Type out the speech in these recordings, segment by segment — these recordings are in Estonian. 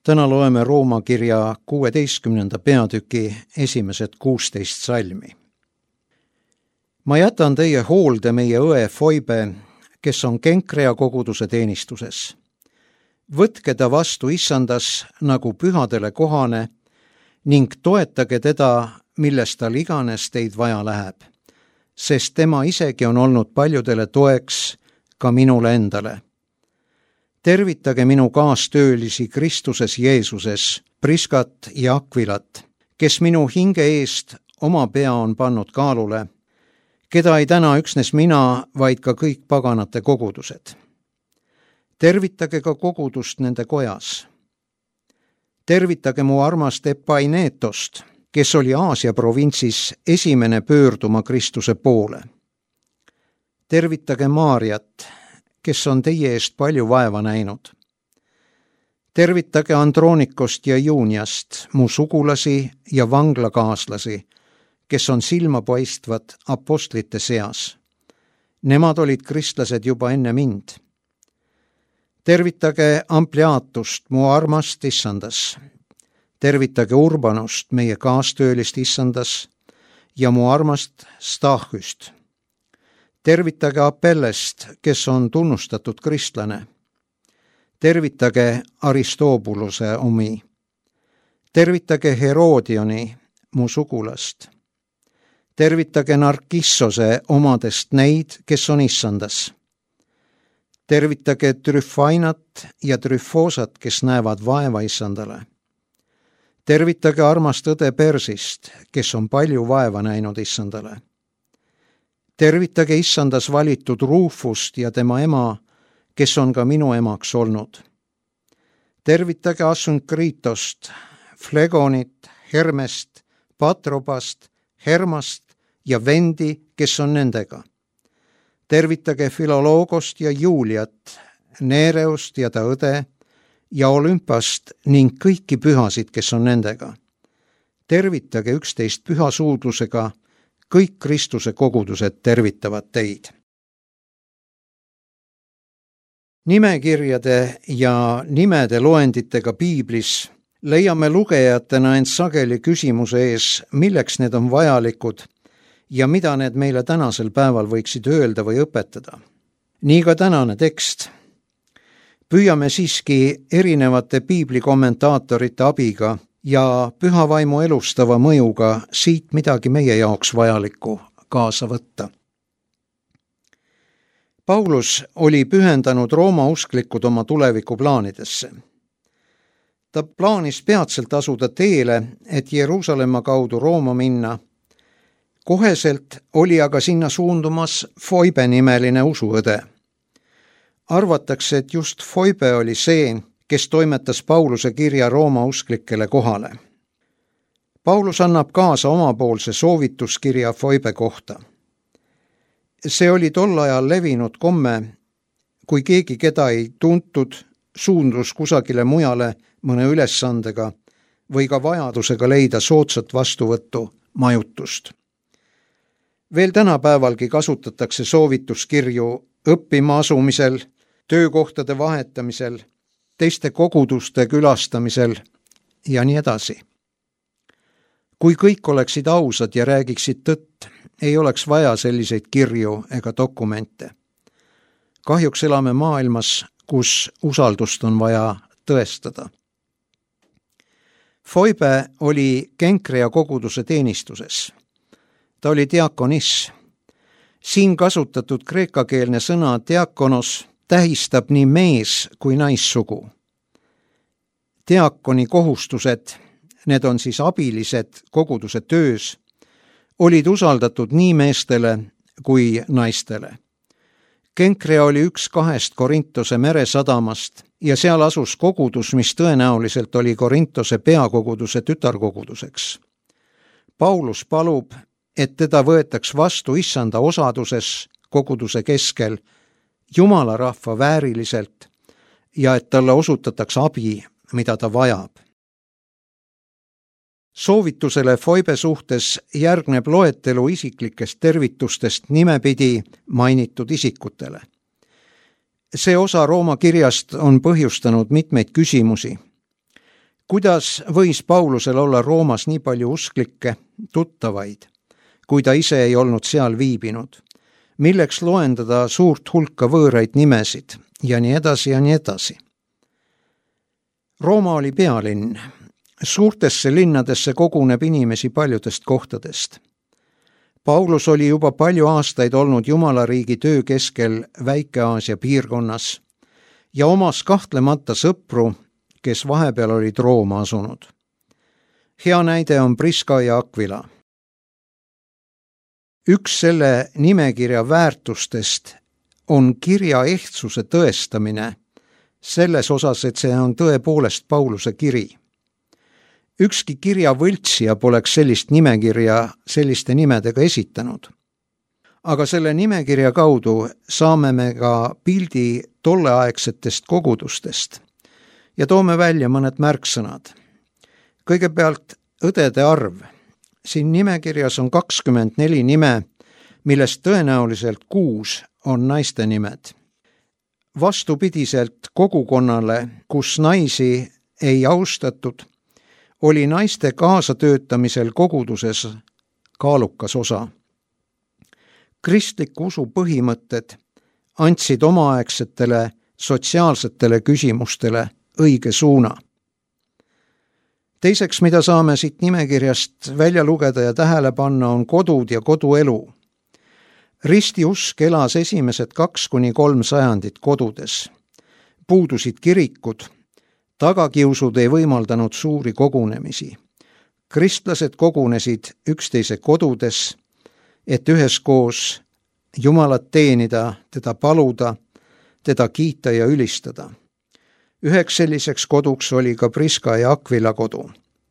Täna loeme Rooma kirja 16. peatüki esimesed 16 salmi. Ma jätan teie hoolde meie õe Foibe, kes on Kenkrea koguduse teenistuses. Võtke ta vastu issandas nagu pühadele kohane ning toetage teda, milles tal iganes teid vaja läheb, sest tema isegi on olnud paljudele toeks, ka minule endale. Tervitage minu kaastöölisi Kristuses Jeesuses, Priskat ja Akvilat, kes minu hinge eest oma pea on pannud kaalule, keda ei täna üksnes mina, vaid ka kõik paganate kogudused. Tervitage ka kogudust nende kojas. Tervitage mu armast Epainetost, kes oli Aasia provintsis esimene pöörduma Kristuse poole. Tervitage Maarjat, kes on teie eest palju vaeva näinud. Tervitage Andronikost ja Juuniast, mu sugulasi ja vanglakaaslasi, kes on silmapaistvad apostlite seas. Nemad olid kristlased juba enne mind. Tervitage Ampliatust, mu armast issandas. Tervitage Urbanust, meie kaastöölist issandas, ja mu armast Stachüst. Tervitage Apellest, kes on tunnustatud kristlane. Tervitage Aristobuluse omi. Tervitage Herodioni, mu sugulast. Tervitage Narkissose omadest neid, kes on issandas. Tervitage Tryfainat ja Tryfosat, kes näevad vaeva issandale. Tervitage armast õde Persist, kes on palju vaeva näinud issandale. Tervitage issandas valitud Rufust ja tema ema, kes on ka minu emaks olnud. Tervitage Assunkritost, Flegonit, Hermest, Patrobast, Hermast ja vendi, kes on nendega. Tervitage Filologost ja Juliat, Nereust ja ta õde ja Olümpast ning kõiki pühasid, kes on nendega. Tervitage üksteist püha suudlusega, kõik Kristuse kogudused tervitavad teid. Nimekirjade ja nimede loenditega piiblis leiame lugejatena end sageli küsimuse ees, milleks need on vajalikud ja mida need meile tänasel päeval võiksid öelda või õpetada. Nii ka tänane tekst. Püüame siiski erinevate piibli kommentaatorite abiga ja püha vaimu elustava mõjuga siit midagi meie jaoks vajalikku kaasa võtta. Paulus oli pühendanud Rooma usklikud oma tulevikuplaanidesse. Ta plaanis peatselt asuda teele, et Jeruusalemma kaudu Rooma minna. Koheselt oli aga sinna suundumas Foibe nimeline usuõde. Arvatakse, et just Foibe oli see, kes toimetas Pauluse kirja Rooma usklikele kohale. Paulus annab kaasa omapoolse soovituskirja Foibe kohta. See oli tol ajal levinud komme, kui keegi, keda ei tuntud, suundus kusagile mujale mõne ülesandega või ka vajadusega leida soodsat vastuvõttu majutust. Veel tänapäevalgi kasutatakse soovituskirju õppima asumisel, töökohtade vahetamisel, teiste koguduste külastamisel ja nii edasi. Kui kõik oleksid ausad ja räägiksid tõtt, ei oleks vaja selliseid kirju ega dokumente. Kahjuks elame maailmas, kus usaldust on vaja tõestada. Foibe oli Kenkrea koguduse teenistuses. Ta oli diakonis. Siin kasutatud kreekakeelne sõna diakonos tähistab nii mees- kui naissugu. Diakoni kohustused, need on siis abilised koguduse töös, olid usaldatud nii meestele kui naistele. Kenkrea oli üks 2 Korintose meresadamast ja seal asus kogudus, mis tõenäoliselt oli Korintose peakoguduse tütarkoguduseks. Paulus palub, et teda võetaks vastu issanda osaduses koguduse keskel Jumala rahva vääriliselt ja et talle osutataks abi, mida ta vajab. Soovitusele Foibe suhtes järgneb loetelu isiklikest tervitustest nimepidi mainitud isikutele. See osa Rooma kirjast on põhjustanud mitmeid küsimusi. Kuidas võis Paulusel olla Roomas nii palju usklikke tuttavaid, kui ta ise ei olnud seal viibinud? Milleks loendada suurt hulka võõraid nimesid ja nii edasi ja nii edasi? Rooma oli pealinn. Suurtesse linnadesse koguneb inimesi paljudest kohtadest. Paulus oli juba palju aastaid olnud Jumalariigi töö keskel Väike-Aasia piirkonnas ja omas kahtlemata sõpru, kes vahepeal olid Rooma asunud. Hea näide on Priska ja Aquila. Üks selle nimekirja väärtustest on kirja ehtsuse tõestamine selles osas, et see on tõepoolest Pauluse kiri. Ükski kirja võltsija poleks sellist nimekirja selliste nimedega esitanud. Aga selle nimekirja kaudu saame me ka pildi tolleaegsetest kogudustest ja toome välja mõned märksõnad. Kõigepealt õdede arv. Siin nimekirjas on 24 nime, millest tõenäoliselt 6 on naiste nimed. Vastupidiselt kogukonnale, kus naisi ei austatud, oli naiste kaasatöötamisel koguduses kaalukas osa. Kristliku usu põhimõtted andsid omaaegsetele sotsiaalsetele küsimustele õige suuna. Teiseks, mida saame siit nimekirjast välja lugeda ja tähele panna, on kodud ja koduelu. Ristiusk elas esimesed 2–3 sajandit kodudes. Puudusid kirikud, tagakiusud ei võimaldanud suuri kogunemisi. Kristlased kogunesid üksteise kodudes, et üheskoos Jumalat teenida, teda paluda, teda kiita ja ülistada. Üheks selliseks koduks oli ka Priska ja Aquila kodu.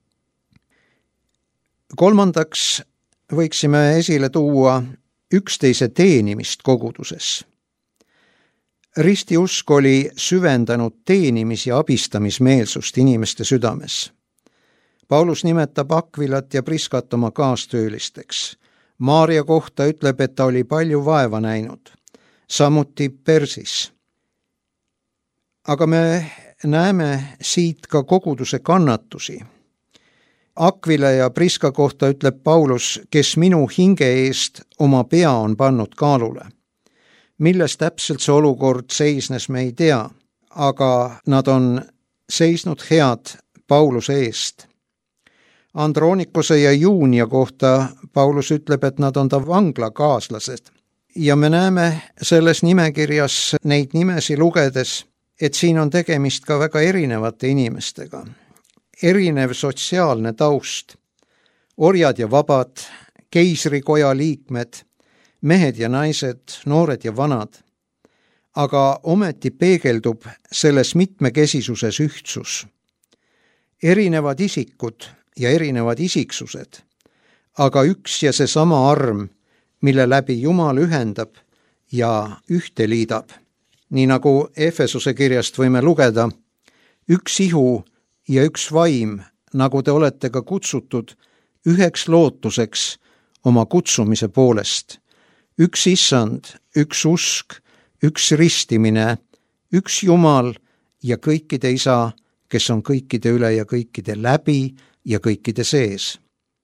Kolmandaks võiksime esile tuua üksteise teenimist koguduses. Ristiusk oli süvendanud teenimis- ja abistamismeelsust inimeste südames. Paulus nimetab Aquilat ja Priskat oma kaastöölisteks. Maarja kohta ütleb, et ta oli palju vaeva näinud, samuti Persis. Aga me näeme siit ka koguduse kannatusi. Aquila ja Priska kohta ütleb Paulus, kes minu hinge eest oma pea on pannud kaalule. Milles täpselt see olukord seisnes, me ei tea, aga nad on seisnud head Pauluse eest. Andronikose ja Juunia kohta Paulus ütleb, et nad on ta vanglakaaslased. Ja me näeme selles nimekirjas neid nimesi lugedes, et siin on tegemist ka väga erinevate inimestega. Erinev sotsiaalne taust, orjad ja vabad, keisrikoja liikmed, mehed ja naised, noored ja vanad. Aga ometi peegeldub selles mitmekesisuses ühtsus. Erinevad isikud ja erinevad isiksused, aga üks ja seesama arm, mille läbi Jumal ühendab ja ühte liidab. Nii nagu Efesuse kirjast võime lugeda, üks ihu ja üks vaim, nagu te olete ka kutsutud, üheks lootuseks oma kutsumise poolest. Üks issand, üks usk, üks ristimine, üks Jumal ja kõikide isa, kes on kõikide üle ja kõikide läbi ja kõikide sees.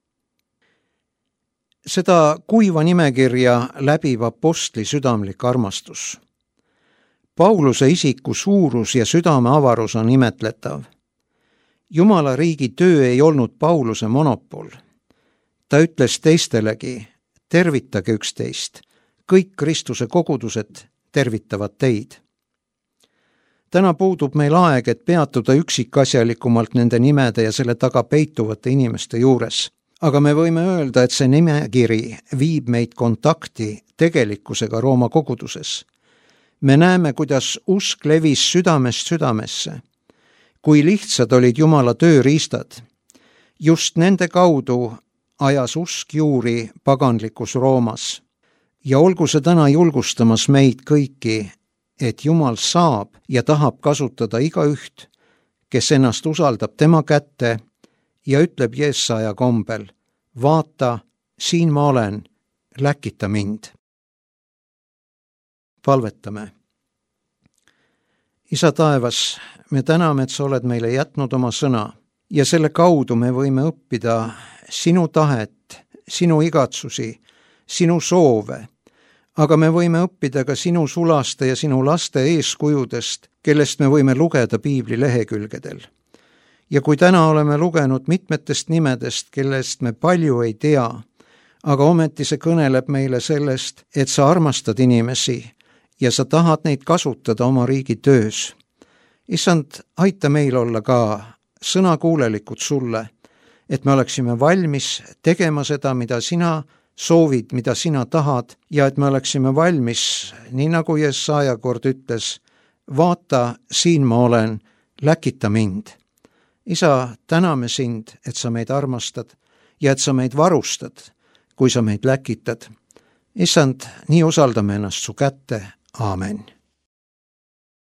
Seda kuiva nimekirja läbib apostli südamlik armastus. Pauluse isiku suurus ja südameavarus on imetletav. Jumala riigi töö ei olnud Pauluse monopol. Ta ütles teistelegi, tervitage üksteist, kõik Kristuse kogudused tervitavad teid. Täna puudub meil aeg, et peatuda üksikasjalikumalt nende nimede ja selle taga peituvate inimeste juures. Aga me võime öelda, et see nimekiri viib meid kontakti tegelikkusega Rooma koguduses. Me näeme, kuidas usk levis südamest südamesse, kui lihtsad olid Jumala tööriistad. Just nende kaudu ajas usk juuri paganlikus Roomas. Ja olgu see täna julgustamas meid kõiki, et Jumal saab ja tahab kasutada igaüht, kes ennast usaldab tema kätte ja ütleb Jesaja kombel, vaata, siin ma olen, läkita mind. Palvetame. Isa taevas, me täname, et sa oled meile jätnud oma sõna ja selle kaudu me võime õppida sinu tahet, sinu igatsusi, sinu soove, aga me võime õppida ka sinu sulaste ja sinu laste eeskujudest, kellest me võime lugeda piibli lehekülgedel. Ja kui täna oleme lugenud mitmetest nimedest, kellest me palju ei tea, aga ometi see kõneleb meile sellest, et sa armastad inimesi ja sa tahad neid kasutada oma riigi töös. Issand, aita meil olla ka sõnakuulelikud sulle, et me oleksime valmis tegema seda, mida sina soovid, mida sina tahad, ja et me oleksime valmis, nii nagu Jesaja kord ütles, vaata, siin ma olen, läkita mind. Isa, täname sind, et sa meid armastad ja et sa meid varustad, kui sa meid läkitad. Issand, nii usaldame ennast su kätte. Aamen.